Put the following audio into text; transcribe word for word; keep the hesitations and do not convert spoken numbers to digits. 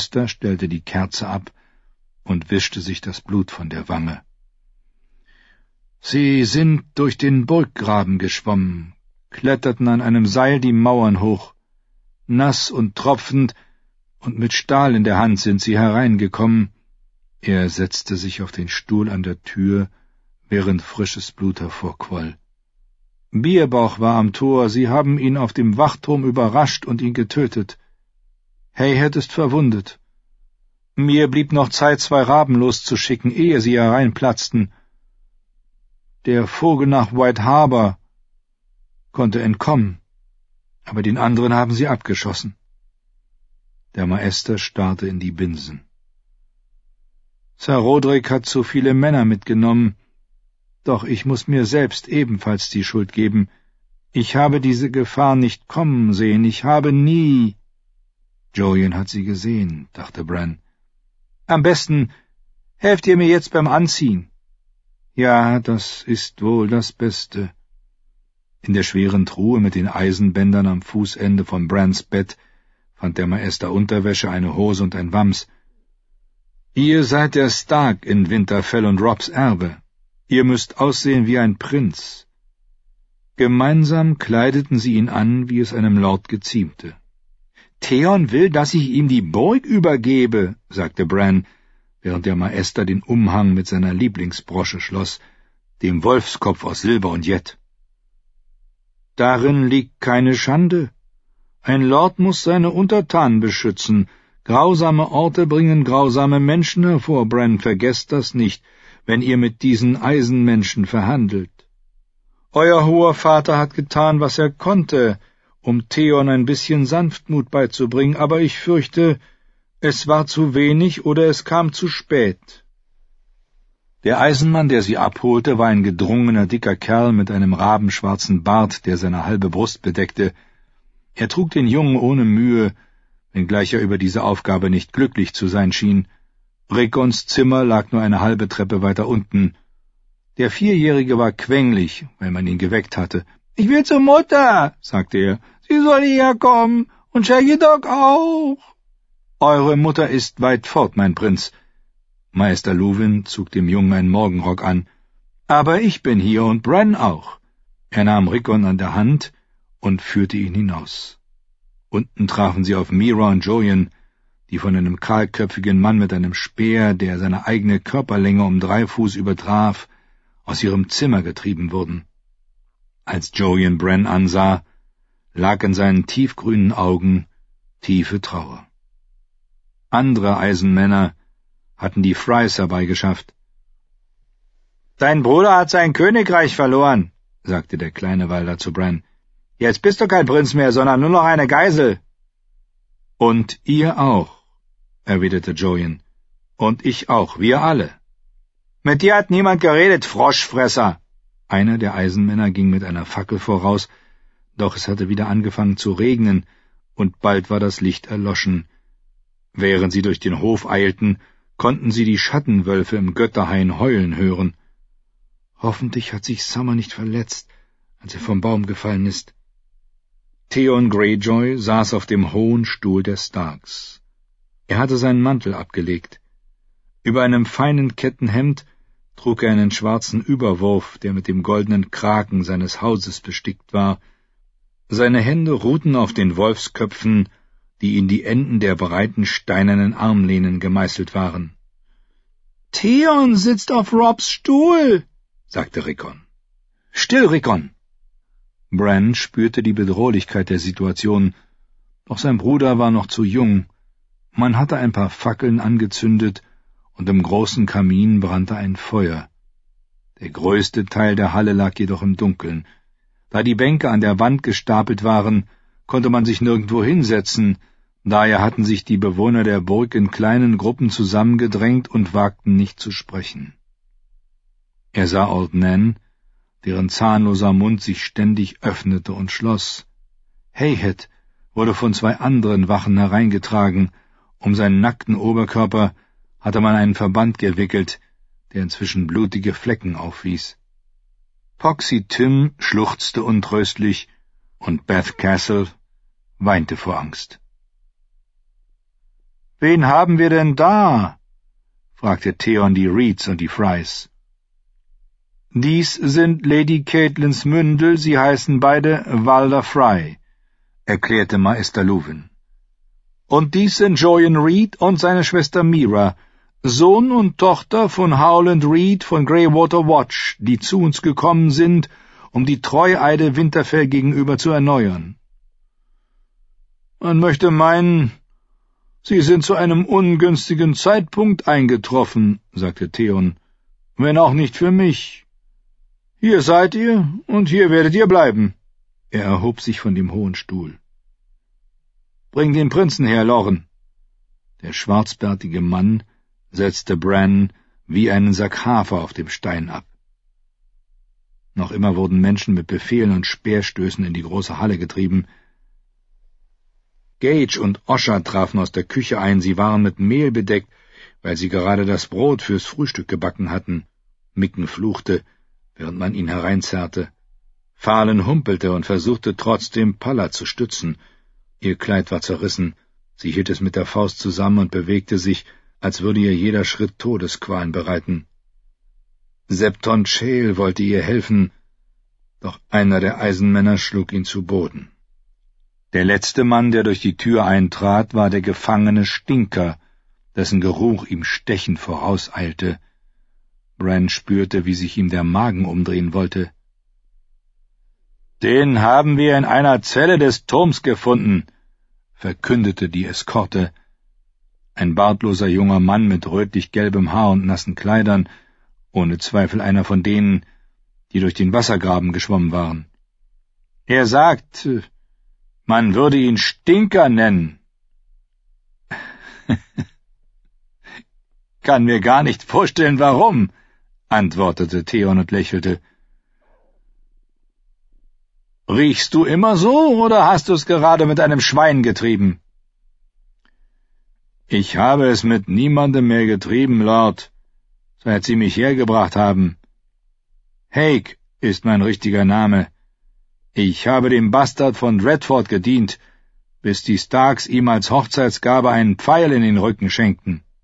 Esther stellte die Kerze ab und wischte sich das Blut von der Wange. »Sie sind durch den Burggraben geschwommen, kletterten an einem Seil die Mauern hoch. Nass und tropfend und mit Stahl in der Hand sind sie hereingekommen.« Er setzte sich auf den Stuhl an der Tür, während frisches Blut hervorquoll. »Bierbauch war am Tor, sie haben ihn auf dem Wachturm überrascht und ihn getötet. Hayhead ist verwundet. Mir blieb noch Zeit, zwei Raben loszuschicken, ehe sie hereinplatzten. Der Vogel nach White Harbor konnte entkommen, aber den anderen haben sie abgeschossen.« Der Maester starrte in die Binsen. »Sir Roderick hat so viele Männer mitgenommen, doch ich muss mir selbst ebenfalls die Schuld geben. Ich habe diese Gefahr nicht kommen sehen, ich habe nie...« »Jojen hat sie gesehen«, dachte Bran. »Am besten helft ihr mir jetzt beim Anziehen.« »Ja, das ist wohl das Beste.« In der schweren Truhe mit den Eisenbändern am Fußende von Brans Bett fand der Maester Unterwäsche, eine Hose und ein Wams. »Ihr seid der Stark in Winterfell und Robs Erbe. Ihr müsst aussehen wie ein Prinz.« Gemeinsam kleideten sie ihn an, wie es einem Lord geziemte. »Theon will, dass ich ihm die Burg übergebe«, sagte Bran, während der Maester den Umhang mit seiner Lieblingsbrosche schloss, dem Wolfskopf aus Silber und Jet. »Darin liegt keine Schande. Ein Lord muss seine Untertanen beschützen. Grausame Orte bringen grausame Menschen hervor, Bran, vergesst das nicht, wenn ihr mit diesen Eisenmenschen verhandelt. Euer hoher Vater hat getan, was er konnte, um Theon ein bisschen Sanftmut beizubringen, aber ich fürchte, es war zu wenig oder es kam zu spät.« Der Eisenmann, der sie abholte, war ein gedrungener, dicker Kerl mit einem rabenschwarzen Bart, der seine halbe Brust bedeckte. Er trug den Jungen ohne Mühe, wenngleich er über diese Aufgabe nicht glücklich zu sein schien. Rickons Zimmer lag nur eine halbe Treppe weiter unten. Der Vierjährige war quengelig, weil man ihn geweckt hatte. »Ich will zur Mutter«, sagte er. »Sie soll hierher kommen und Shaggy Dog auch.« »Eure Mutter ist weit fort, mein Prinz.« Meister Luwin zog dem Jungen einen Morgenrock an. »Aber ich bin hier und Bran auch.« Er nahm Rickon an der Hand und führte ihn hinaus. Unten trafen sie auf Meera und Jojen, die von einem kahlköpfigen Mann mit einem Speer, der seine eigene Körperlänge um drei Fuß übertraf, aus ihrem Zimmer getrieben wurden. Als Jojen Bran ansah, lag in seinen tiefgrünen Augen tiefe Trauer. Andere Eisenmänner hatten die Frys herbeigeschafft. »Dein Bruder hat sein Königreich verloren«, sagte der kleine Walder zu Bran. »Jetzt bist du kein Prinz mehr, sondern nur noch eine Geisel.« »Und ihr auch«, erwiderte Jojen. »Und ich auch, wir alle.« »Mit dir hat niemand geredet, Froschfresser!« Einer der Eisenmänner ging mit einer Fackel voraus, doch es hatte wieder angefangen zu regnen, und bald war das Licht erloschen. Während sie durch den Hof eilten, konnten sie die Schattenwölfe im Götterhain heulen hören. Hoffentlich hat sich Summer nicht verletzt, als er vom Baum gefallen ist. Theon Greyjoy saß auf dem hohen Stuhl der Starks. Er hatte seinen Mantel abgelegt. Über einem feinen Kettenhemd trug er einen schwarzen Überwurf, der mit dem goldenen Kragen seines Hauses bestickt war. Seine Hände ruhten auf den Wolfsköpfen, die in die Enden der breiten steinernen Armlehnen gemeißelt waren. »Theon sitzt auf Robs Stuhl«, sagte Rickon. »Still, Rickon!« Bran spürte die Bedrohlichkeit der Situation, doch sein Bruder war noch zu jung. Man hatte ein paar Fackeln angezündet, und im großen Kamin brannte ein Feuer. Der größte Teil der Halle lag jedoch im Dunkeln. Da die Bänke an der Wand gestapelt waren, konnte man sich nirgendwo hinsetzen, daher hatten sich die Bewohner der Burg in kleinen Gruppen zusammengedrängt und wagten nicht zu sprechen. Er sah Old Nan, deren zahnloser Mund sich ständig öffnete und schloss. Hayhead wurde von zwei anderen Wachen hereingetragen. Um seinen nackten Oberkörper hatte man einen Verband gewickelt, der inzwischen blutige Flecken aufwies. Foxy Tim schluchzte untröstlich, und Beth Castle weinte vor Angst. »Wen haben wir denn da?« fragte Theon die Reeds und die Frys. »Dies sind Lady Catelins Mündel, sie heißen beide Walder Frey«, erklärte Meister Luwin. »Und dies sind Jojen Reed und seine Schwester Mira, Sohn und Tochter von Howland Reed von Greywater Watch, die zu uns gekommen sind, um die Treueide Winterfell gegenüber zu erneuern.« »Man möchte meinen, Sie sind zu einem ungünstigen Zeitpunkt eingetroffen«, sagte Theon, »wenn auch nicht für mich. Hier seid ihr, und hier werdet ihr bleiben.« Er erhob sich von dem hohen Stuhl. »Bring den Prinzen her, Lorren!« Der schwarzbärtige Mann setzte Bran wie einen Sack Hafer auf dem Stein ab. Noch immer wurden Menschen mit Befehlen und Speerstößen in die große Halle getrieben. Gage und Osha trafen aus der Küche ein, sie waren mit Mehl bedeckt, weil sie gerade das Brot fürs Frühstück gebacken hatten. Micken fluchte, während man ihn hereinzerrte. Fahlen humpelte und versuchte trotzdem Palla zu stützen. Ihr Kleid war zerrissen, sie hielt es mit der Faust zusammen und bewegte sich, als würde ihr jeder Schritt Todesqualen bereiten. Septon Chale wollte ihr helfen, doch einer der Eisenmänner schlug ihn zu Boden. Der letzte Mann, der durch die Tür eintrat, war der Gefangene Stinker, dessen Geruch ihm stechend vorauseilte. Bran spürte, wie sich ihm der Magen umdrehen wollte. »Den haben wir in einer Zelle des Turms gefunden«, verkündete die Eskorte. Ein bartloser junger Mann mit rötlich-gelbem Haar und nassen Kleidern, ohne Zweifel einer von denen, die durch den Wassergraben geschwommen waren. »Er sagt, man würde ihn Stinker nennen.« »Kann mir gar nicht vorstellen, warum«, antwortete Theon und lächelte. »Riechst du immer so, oder hast du es gerade mit einem Schwein getrieben?« »Ich habe es mit niemandem mehr getrieben, Lord, seit Sie mich hergebracht haben. Hake ist mein richtiger Name. Ich habe dem Bastard von Dreadfort gedient, bis die Starks ihm als Hochzeitsgabe einen Pfeil in den Rücken schenkten.«